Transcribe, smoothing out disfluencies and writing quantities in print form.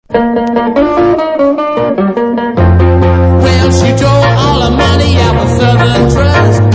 Well, she drove all her money out with Southern Trust.